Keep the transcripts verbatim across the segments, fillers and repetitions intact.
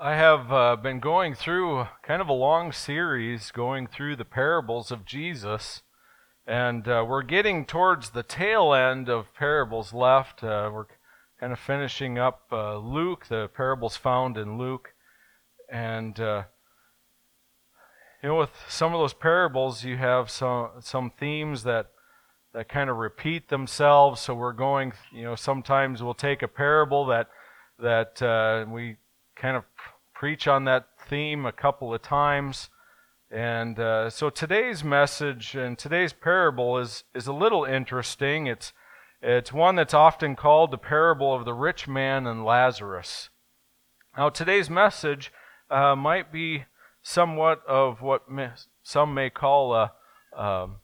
I have uh, been going through kind of a long series going through the parables of Jesus, and uh, we're getting towards the tail end of parables left. Uh, we're kind of finishing up uh, Luke, the parables found in Luke, and uh, you know, with some of those parables, you have some some themes that that kind of repeat themselves. So we're going, you know, sometimes we'll take a parable that that uh, we kind of preach on that theme a couple of times. And uh, so today's message and today's parable is is a little interesting. It's it's one that's often called the parable of the rich man and Lazarus. Now today's message uh, might be somewhat of what may, some may call a um,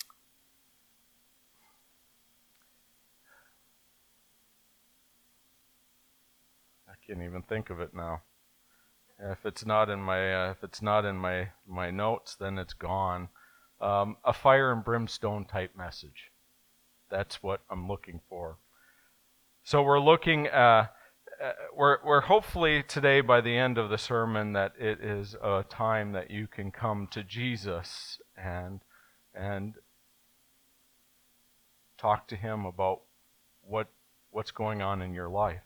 I can't even think of it now. If it's not in my uh, if it's not in my my notes, then it's gone. Um, a fire and brimstone type message. That's what I'm looking for. So we're looking. Uh, uh, we're we're hopefully today by the end of the sermon that it is a time that you can come to Jesus and and talk to Him about what what's going on in your life.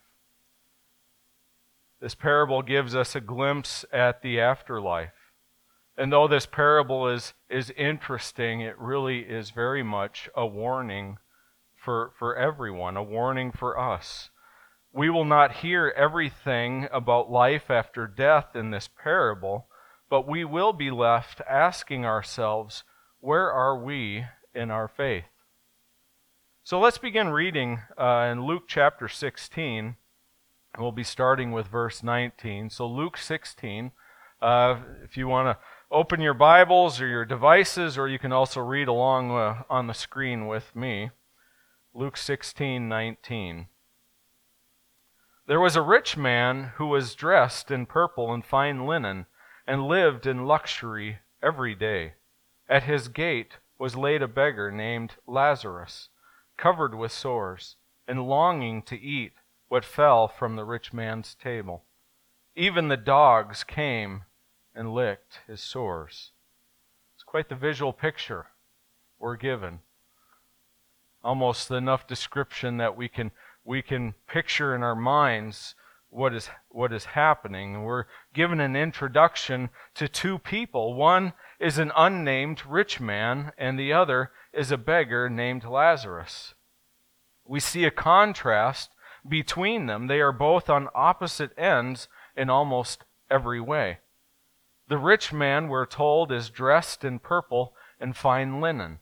This parable gives us a glimpse at the afterlife. And though this parable is, is interesting, it really is very much a warning for, for everyone, a warning for us. We will not hear everything about life after death in this parable, but we will be left asking ourselves, where are we in our faith? So let's begin reading uh, in Luke chapter sixteen. We'll be starting with verse nineteen. So Luke sixteen, uh, if you want to open your Bibles or your devices, or you can also read along uh, on the screen with me. Luke sixteen nineteen. There was a rich man who was dressed in purple and fine linen, and lived in luxury every day. At his gate was laid a beggar named Lazarus, covered with sores, and longing to eat what fell from the rich man's table. Even the dogs came and licked his sores. It's quite the visual picture we're given. Almost enough description that we can we can picture in our minds what is what is happening. We're given an introduction to two people. One is an unnamed rich man, and the other is a beggar named Lazarus. We see a contrast between them. They are both on opposite ends in almost every way. The rich man, we're told, is dressed in purple and fine linen.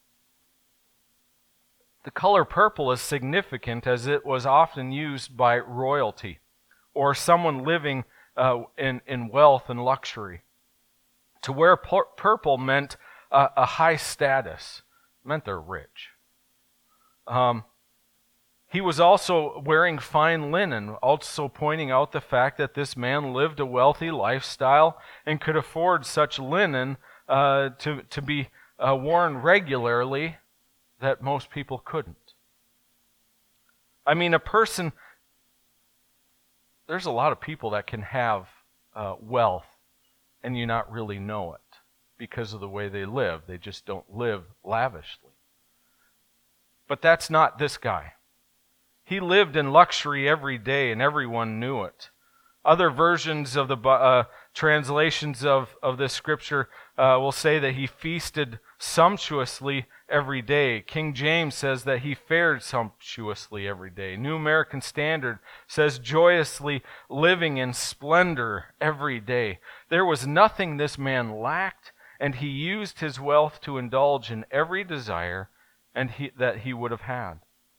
The color purple is significant as it was often used by royalty or someone living uh, in, in wealth and luxury. To wear pur- purple meant uh, a high status, meant they're rich. Um, He was also wearing fine linen, also pointing out the fact that this man lived a wealthy lifestyle and could afford such linen uh, to, to be uh, worn regularly that most people couldn't. I mean, a person, there's a lot of people that can have uh, wealth and you not really know it because of the way they live. They just don't live lavishly. But that's not this guy. He lived in luxury every day, and everyone knew it. Other versions of the uh, translations of, of this scripture uh, will say that he feasted sumptuously every day. King James says that he fared sumptuously every day. New American Standard says joyously living in splendor every day. There was nothing this man lacked, and he used his wealth to indulge in every desire and he, that he would have had.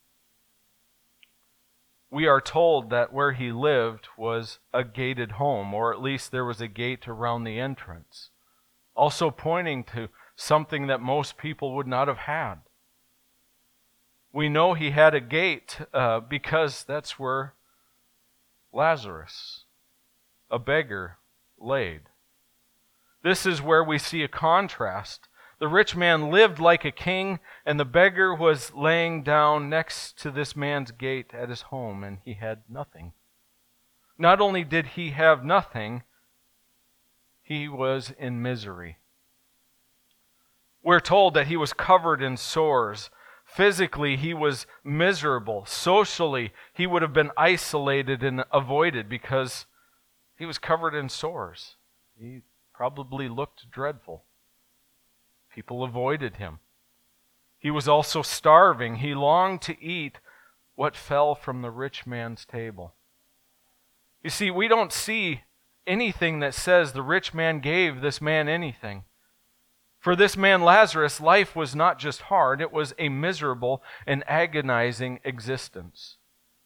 We are told that where he lived was a gated home, or at least there was a gate around the entrance, also pointing to something that most people would not have had. We know he had a gate uh, because that's where Lazarus, a beggar, laid. This is where we see a contrast. The rich man lived like a king, and the beggar was laying down next to this man's gate at his home, and he had nothing. Not only did he have nothing, he was in misery. We're told that he was covered in sores. Physically, he was miserable. Socially, he would have been isolated and avoided because he was covered in sores. He probably looked dreadful. People avoided him. He was also starving. He longed to eat what fell from the rich man's table. You see, we don't see anything that says the rich man gave this man anything. For this man Lazarus, life was not just hard, it was a miserable and agonizing existence.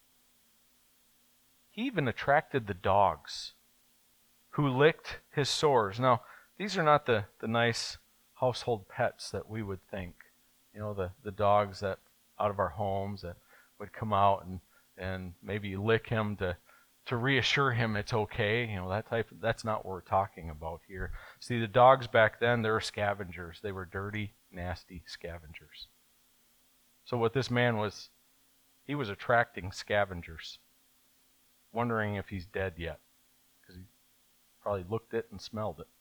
He even attracted the dogs who licked his sores. Now, these are not the, the nice household pets that we would think. You know, the, the dogs that out of our homes that would come out and, and maybe lick him to, to reassure him it's okay. You know, that type of, that's not what we're talking about here. See, the dogs back then, they were scavengers. They were dirty, nasty scavengers. So what this man was, he was attracting scavengers, wondering if he's dead yet, because he probably looked it and smelled it.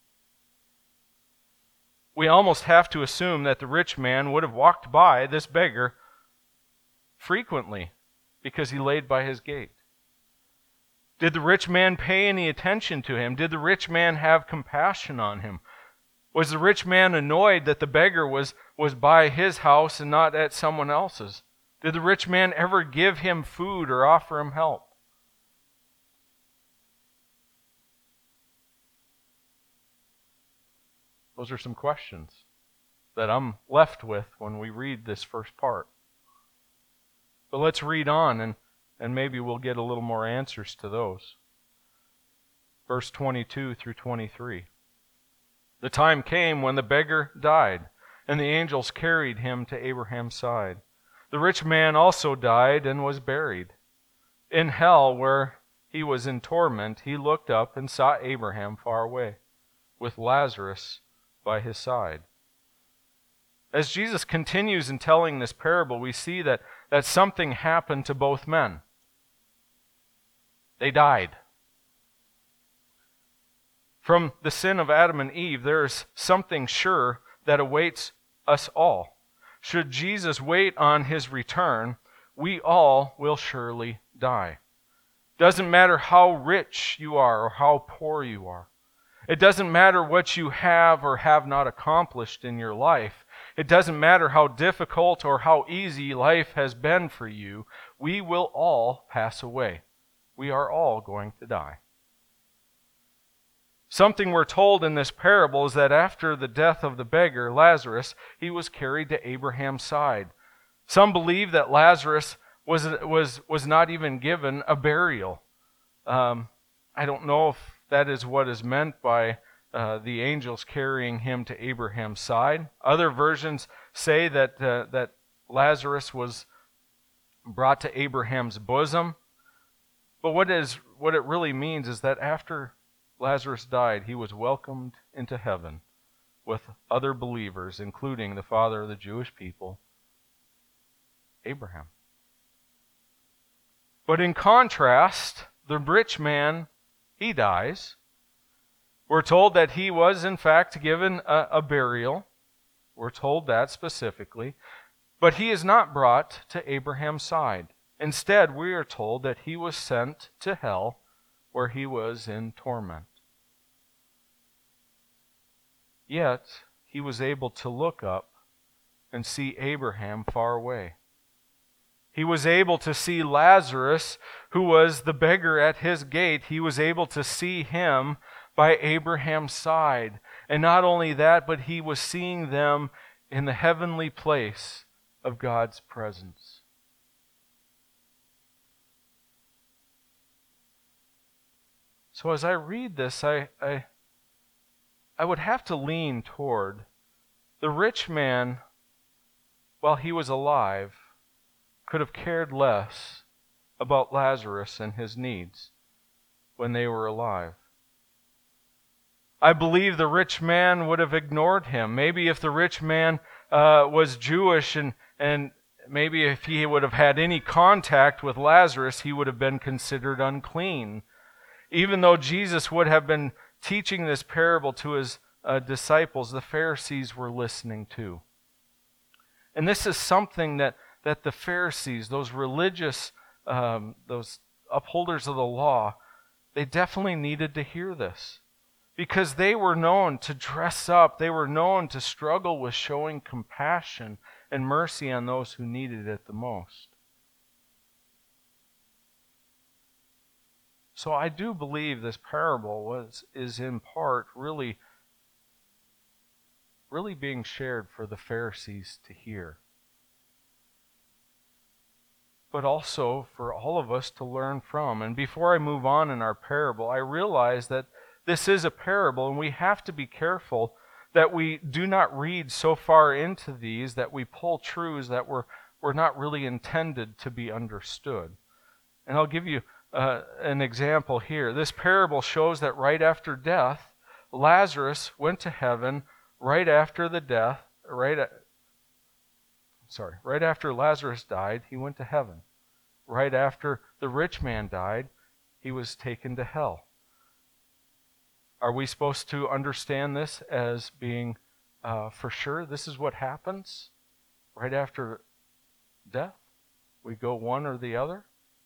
We almost have to assume that the rich man would have walked by this beggar frequently because he laid by his gate. Did the rich man pay any attention to him? Did the rich man have compassion on him? Was the rich man annoyed that the beggar was, was by his house and not at someone else's? Did the rich man ever give him food or offer him help? Those are some questions that I'm left with when we read this first part. But let's read on and And maybe we'll get a little more answers to those. Verse twenty-two through twenty-three. The time came when the beggar died, and the angels carried him to Abraham's side. The rich man also died and was buried. In hell, where he was in torment, he looked up and saw Abraham far away, with Lazarus by his side. As Jesus continues in telling this parable, we see that, that something happened to both men. They died. From the sin of Adam and Eve, there is something sure that awaits us all. Should Jesus wait on his return, we all will surely die. Doesn't matter how rich you are or how poor you are. It doesn't matter what you have or have not accomplished in your life. It doesn't matter how difficult or how easy life has been for you. We will all pass away. We are all going to die. Something we're told in this parable is that after the death of the beggar, Lazarus, he was carried to Abraham's side. Some believe that Lazarus was, was, was not even given a burial. Um, I don't know if that is what is meant by uh, the angels carrying him to Abraham's side. Other versions say that, uh, that Lazarus was brought to Abraham's bosom. But what is what it really means is that after Lazarus died, he was welcomed into heaven with other believers, including the father of the Jewish people, Abraham. But in contrast, the rich man, he dies. We're told that he was, in fact, given a, a burial. We're told that specifically. But he is not brought to Abraham's side. Instead, we are told that he was sent to hell, where he was in torment. Yet, he was able to look up and see Abraham far away. He was able to see Lazarus, who was the beggar at his gate. He was able to see him by Abraham's side. And not only that, but he was seeing them in the heavenly place of God's presence. So as I read this, I, I, I would have to lean toward the rich man, while he was alive, could have cared less about Lazarus and his needs when they were alive. I believe the rich man would have ignored him. Maybe if the rich man uh, was Jewish and, and maybe if he would have had any contact with Lazarus, he would have been considered unclean. Even though Jesus would have been teaching this parable to his uh, disciples, the Pharisees were listening too. And this is something that, that the Pharisees, those religious, um, those upholders of the law, they definitely needed to hear this. Because they were known to dress up, they were known to struggle with showing compassion and mercy on those who needed it the most. So I do believe this parable was is in part really, really being shared for the Pharisees to hear. But also for all of us to learn from. And before I move on in our parable, I realize that this is a parable, and we have to be careful that we do not read so far into these that we pull truths that were, were not really intended to be understood. And I'll give you uh, an example here. This parable shows that right after death, Lazarus went to heaven. Right after the death, right at, sorry, right after Lazarus died, he went to heaven. Right after the rich man died, he was taken to hell. Are we supposed to understand this as being uh, for sure this is what happens right after death? We go one or the other?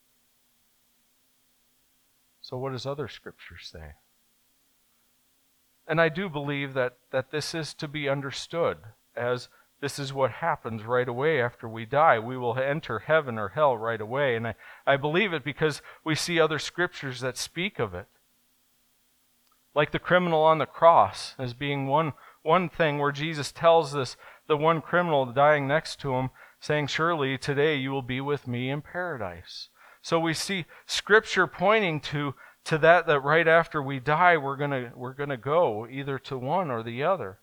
So what does other scripture say? And I do believe that, that this is to be understood as this is what happens right away after we die. We will enter heaven or hell right away. And I, I believe it because we see other scriptures that speak of it. Like the criminal on the cross as being one, one thing where Jesus tells this, the one criminal dying next to him, saying, surely today you will be with me in paradise. So we see Scripture pointing to, to that, that right after we die, we're gonna, we're gonna go either to one or the other.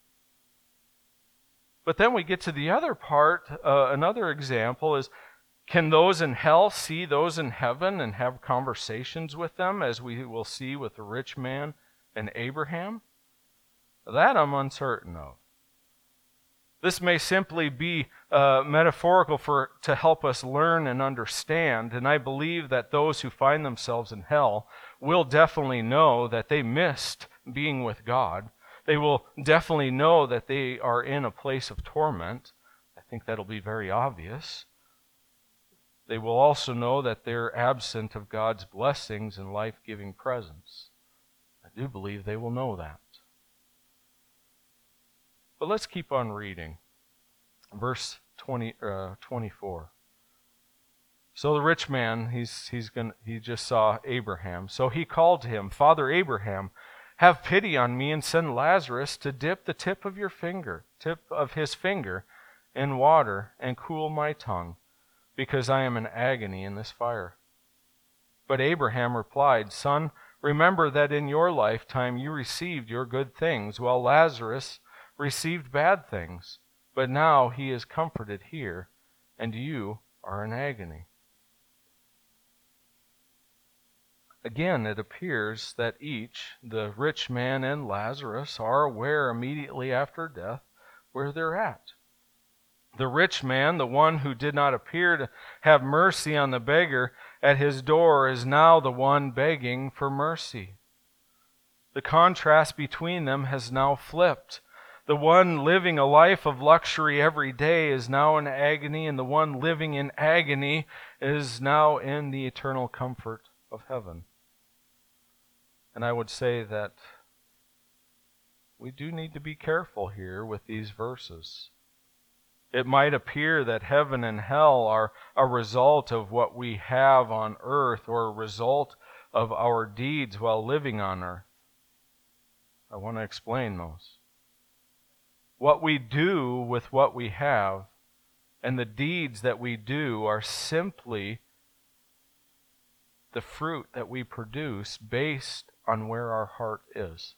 But then we get to the other part, uh, another example is, can those in hell see those in heaven and have conversations with them, as we will see with the rich man and Abraham? That I'm uncertain of. This may simply be uh, metaphorical for to help us learn and understand, and I believe that those who find themselves in hell will definitely know that they missed being with God. They will definitely know that they are in a place of torment. I think that'll be very obvious. They will also know that they're absent of God's blessings and life-giving presence. I do believe they will know that. But let's keep on reading. Verse twenty, uh, twenty-four. So the rich man, he's he's gonna he just saw Abraham. So he called to him, Father Abraham, have pity on me and send Lazarus to dip the tip of your finger, tip of his finger, in water and cool my tongue, because I am in agony in this fire. But Abraham replied, Son, remember that in your lifetime you received your good things, while Lazarus received bad things. But now he is comforted here, and you are in agony. Again, it appears that each, the rich man and Lazarus, are aware immediately after death where they're at. The rich man, the one who did not appear to have mercy on the beggar at his door, is now the one begging for mercy. The contrast between them has now flipped. The one living a life of luxury every day is now in agony, and the one living in agony is now in the eternal comfort of heaven. And I would say that we do need to be careful here with these verses. It might appear that heaven and hell are a result of what we have on earth or a result of our deeds while living on earth. I want to explain those. What we do with what we have and the deeds that we do are simply the fruit that we produce based on where our heart is.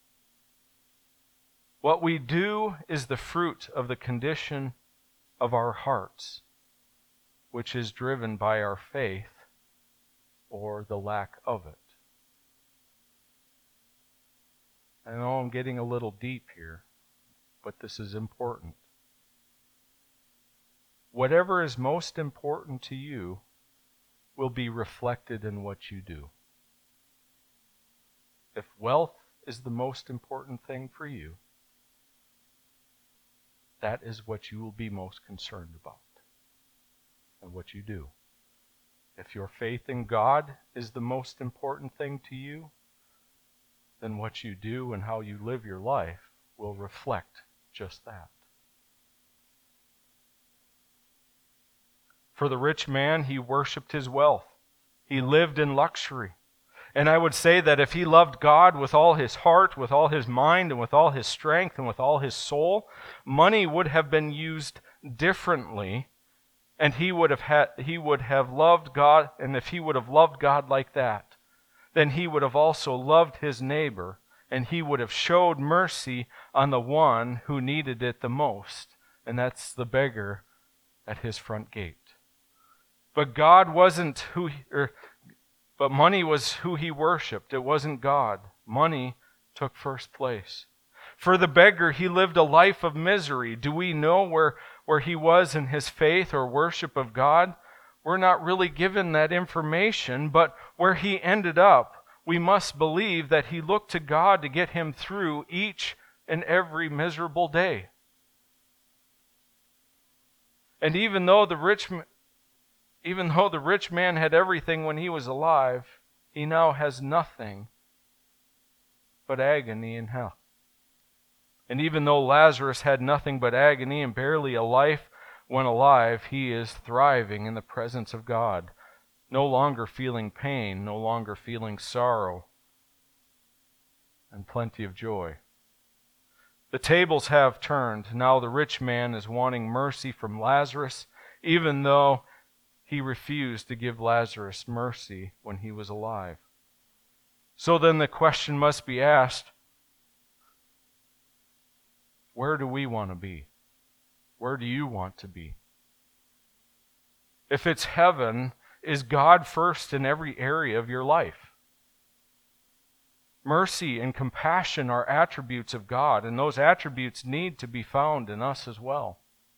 What we do is the fruit of the condition of our hearts, which is driven by our faith or the lack of it. I know I'm getting a little deep here, but this is important. Whatever is most important to you will be reflected in what you do. if wealth is the most important thing for you, that is what you will be most concerned about and what you do. If your faith in God is the most important thing to you, then what you do and how you live your life will reflect just that. For the rich man, he worshipped his wealth. He lived in luxury. And I would say that if he loved God with all his heart, with all his mind, and with all his strength, and with all his soul, money would have been used differently, and he would have had, he would have loved God, and if he would have loved God like that, then he would have also loved his neighbor, and he would have showed mercy on the one who needed it the most, and that's the beggar at his front gate. But God wasn't who he, or But money was who he worshipped. It wasn't God. Money took first place. For the beggar, he lived a life of misery. Do we know where, where he was in his faith or worship of God? We're not really given that information, but where he ended up, we must believe that he looked to God to get him through each and every miserable day. And even though the rich Even though the rich man had everything when he was alive, he now has nothing but agony in hell. And even though Lazarus had nothing but agony and barely a life when alive, he is thriving in the presence of God, no longer feeling pain, no longer feeling sorrow, and plenty of joy. The tables have turned. Now the rich man is wanting mercy from Lazarus, even though he refused to give Lazarus mercy when he was alive. So then the question must be asked, where do we want to be? Where do you want to be? If it's heaven, is God first in every area of your life? Mercy and compassion are attributes of God, and those attributes need to be found in us as well.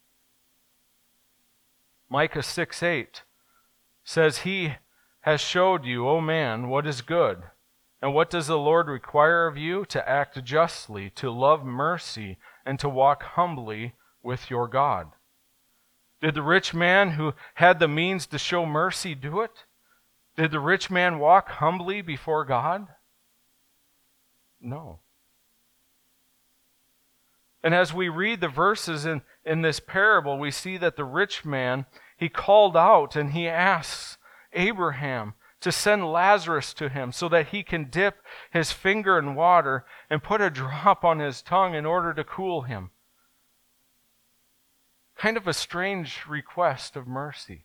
Micah six eight says, He has showed you, O man, what is good. And what does the Lord require of you? To act justly, to love mercy, and to walk humbly with your God. Did the rich man who had the means to show mercy do it? Did the rich man walk humbly before God? No. And as we read the verses in, in this parable, we see that the rich man, he called out and he asks Abraham to send Lazarus to him so that he can dip his finger in water and put a drop on his tongue in order to cool him. Kind of a strange request of mercy.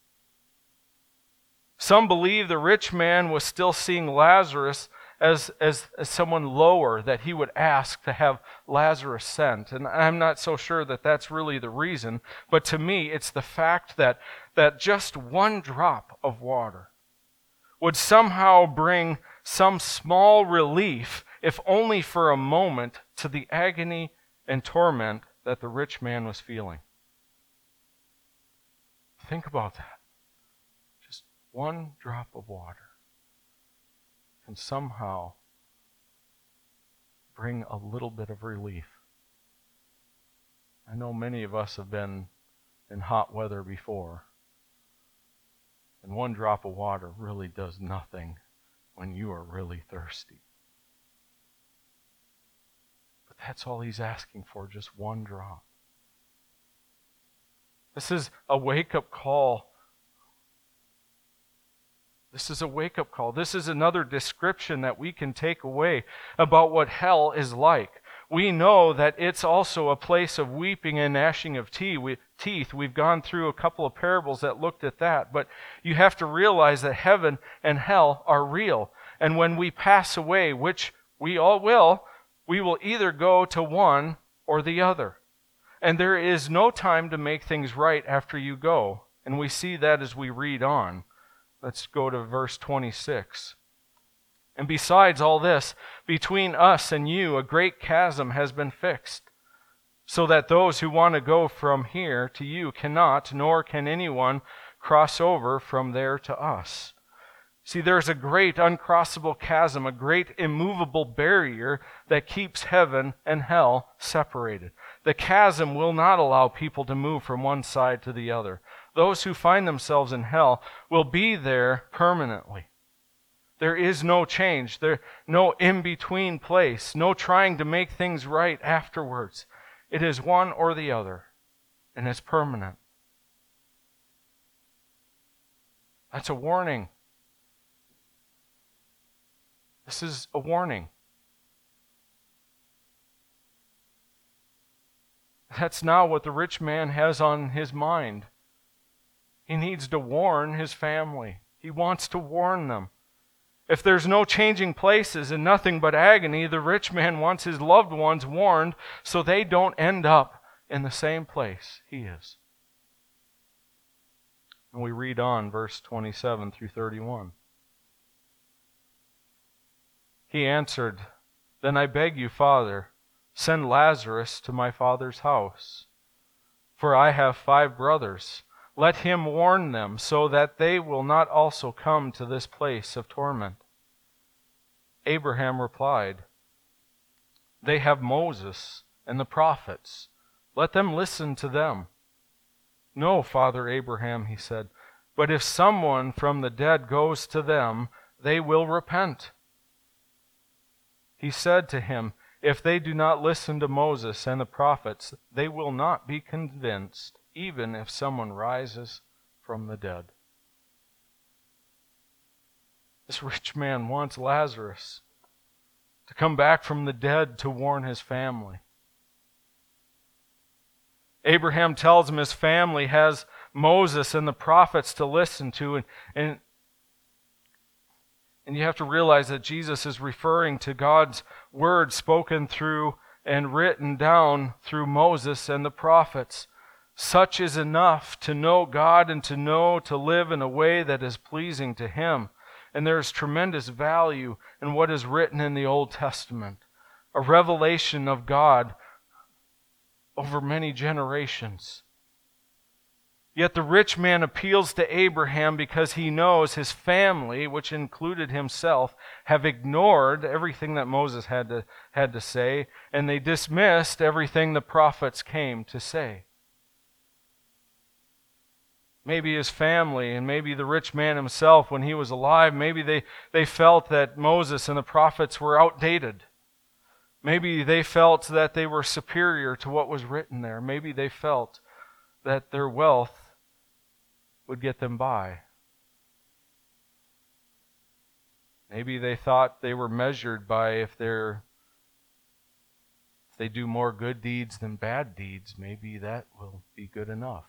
Some believe the rich man was still seeing Lazarus As, as, as someone lower, that he would ask to have Lazarus sent. And I'm not so sure that that's really the reason, but to me it's the fact that, that just one drop of water would somehow bring some small relief, if only for a moment, to the agony and torment that the rich man was feeling. Think about that. Just one drop of water can somehow bring a little bit of relief. I know many of us have been in hot weather before, and one drop of water really does nothing when you are really thirsty. But that's all he's asking for, just one drop. This is a wake-up call. This is a wake-up call. This is another description that we can take away about what hell is like. We know that it's also a place of weeping and gnashing of teeth. We've gone through a couple of parables that looked at that. But you have to realize that heaven and hell are real. And when we pass away, which we all will, we will either go to one or the other. And there is no time to make things right after you go. And we see that as we read on. Let's go to verse twenty-six. And besides all this, between us and you a great chasm has been fixed, so that those who want to go from here to you cannot, nor can anyone cross over from there to us. See, there's a great uncrossable chasm, a great immovable barrier that keeps heaven and hell separated. The chasm will not allow people to move from one side to the other. Those who find themselves in hell will be there permanently. There is no change. There no in-between place, no trying to make things right afterwards. It is one or the other, and it's permanent. That's a warning. This is a warning. That's not what the rich man has on his mind. He needs to warn his family. He wants to warn them. If there's no changing places and nothing but agony, the rich man wants his loved ones warned so they don't end up in the same place he is. And we read on, verse twenty-seven through thirty-one. He answered, "Then I beg you, Father, send Lazarus to my father's house, for I have five brothers. Let him warn them, so that they will not also come to this place of torment." Abraham replied, "They have Moses and the prophets. Let them listen to them." "No, Father Abraham," he said, "but if someone from the dead goes to them, they will repent." He said to him, "If they do not listen to Moses and the prophets, they will not be convinced, even if someone rises from the dead." This rich man wants Lazarus to come back from the dead to warn his family. Abraham tells him his family has Moses and the prophets to listen to, and, and And you have to realize that Jesus is referring to God's word spoken through and written down through Moses and the prophets. Such is enough to know God and to know to live in a way that is pleasing to Him. And there is tremendous value in what is written in the Old Testament. A revelation of God over many generations. Yet the rich man appeals to Abraham because he knows his family, which included himself, have ignored everything that Moses had to, had to say, and they dismissed everything the prophets came to say. Maybe his family and maybe the rich man himself, when he was alive, maybe they, they felt that Moses and the prophets were outdated. Maybe they felt that they were superior to what was written there. Maybe they felt that their wealth would get them by. Maybe they thought they were measured by if they're if they do more good deeds than bad deeds, maybe that will be good enough.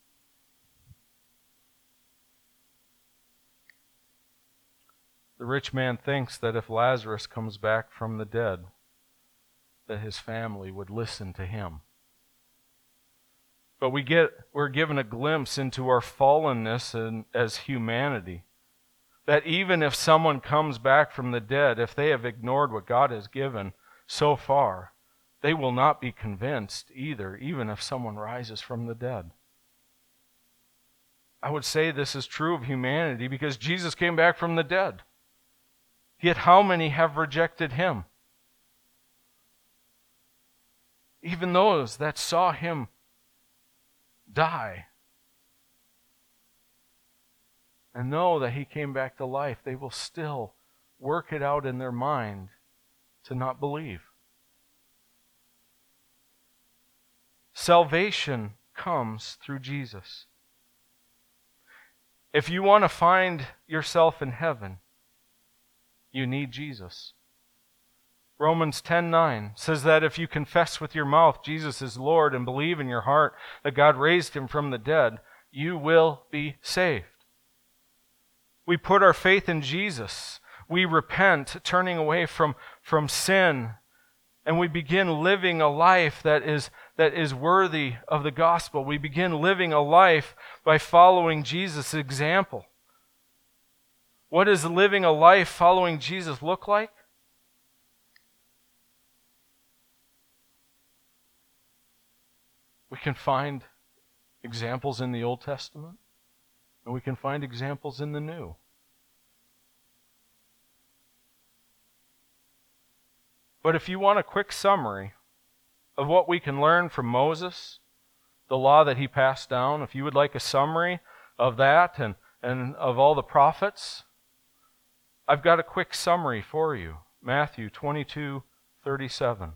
The rich man thinks that if Lazarus comes back from the dead, that his family would listen to him. But we get, we're given a glimpse into our fallenness and, as humanity. That even if someone comes back from the dead, if they have ignored what God has given so far, they will not be convinced either, even if someone rises from the dead. I would say this is true of humanity because Jesus came back from the dead. Yet how many have rejected Him? Even those that saw Him die and know that He came back to life, they will still work it out in their mind to not believe. Salvation comes through Jesus. If you want to find yourself in heaven, you need Jesus. Romans ten nine says that if you confess with your mouth Jesus is Lord and believe in your heart that God raised Him from the dead, you will be saved. We put our faith in Jesus. We repent, turning away from, from sin, and we begin living a life that is, that is worthy of the gospel. We begin living a life by following Jesus' example. What does living a life following Jesus look like? We can find examples in the Old Testament, and we can find examples in the New. But if you want a quick summary of what we can learn from Moses, the law that he passed down, if you would like a summary of that and, and of all the prophets, I've got a quick summary for you. Matthew twenty-two thirty-seven.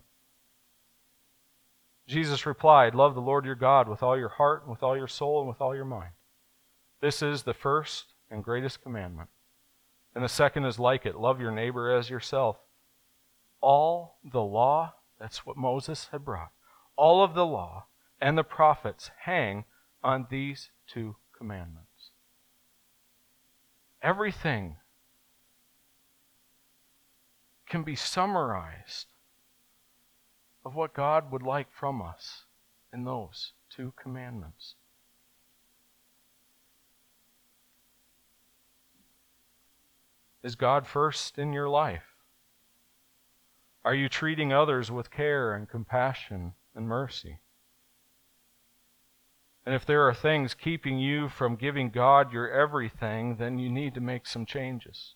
Jesus replied, "Love the Lord your God with all your heart, and with all your soul, and with all your mind. This is the first and greatest commandment. And the second is like it, love your neighbor as yourself." All the law, that's what Moses had brought, all of the law and the prophets hang on these two commandments. Everything can be summarized of what God would like from us in those two commandments. Is God first in your life? Are you treating others with care and compassion and mercy? And if there are things keeping you from giving God your everything, then you need to make some changes.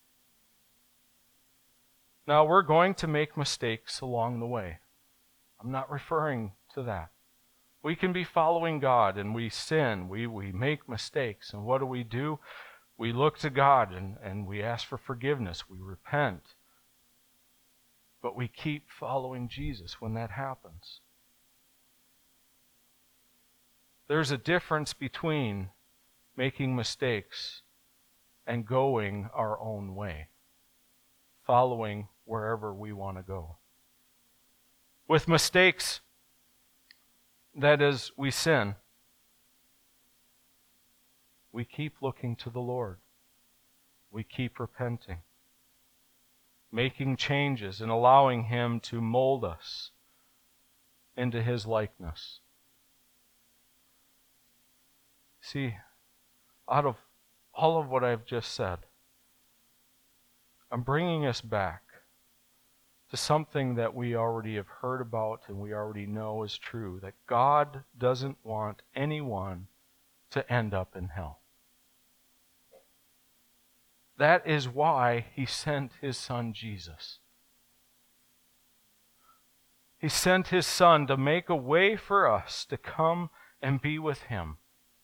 Now, we're going to make mistakes along the way. I'm not referring to that. We can be following God and we sin, we, we make mistakes. And what do we do? We look to God and, and we ask for forgiveness. We repent. But we keep following Jesus when that happens. There's a difference between making mistakes and going our own way, following wherever we want to go. With mistakes, that is, we sin, we keep looking to the Lord. We keep repenting, making changes and allowing Him to mold us into His likeness. See, out of all of what I've just said, I'm bringing us back to something that we already have heard about and we already know is true, that God doesn't want anyone to end up in hell. That is why He sent His Son Jesus. He sent His Son to make a way for us to come and be with Him.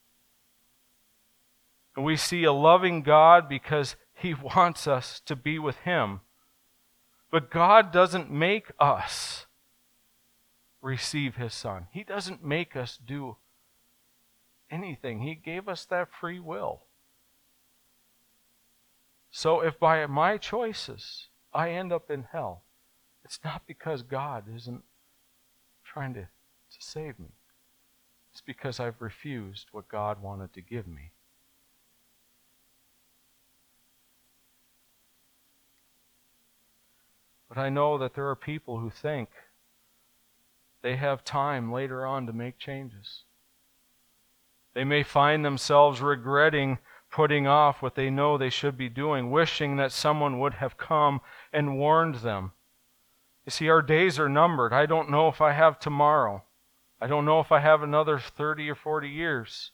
And we see a loving God because He wants us to be with Him. But God doesn't make us receive His Son. He doesn't make us do anything. He gave us that free will. So if by my choices I end up in hell, it's not because God isn't trying to, to save me. It's because I've refused what God wanted to give me. But I know that there are people who think they have time later on to make changes. They may find themselves regretting putting off what they know they should be doing, wishing that someone would have come and warned them. You see, our days are numbered. I don't know if I have tomorrow. I don't know if I have another thirty or forty years.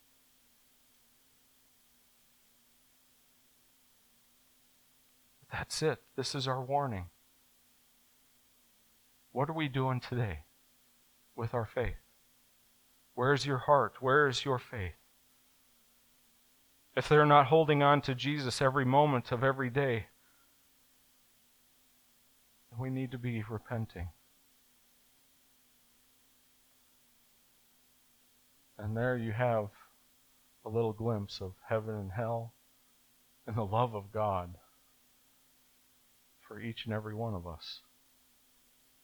That's it. This is our warning. What are we doing today with our faith? Where's your heart? Where is your faith? If they're not holding on to Jesus every moment of every day, then we need to be repenting. And there you have a little glimpse of heaven and hell and the love of God for each and every one of us.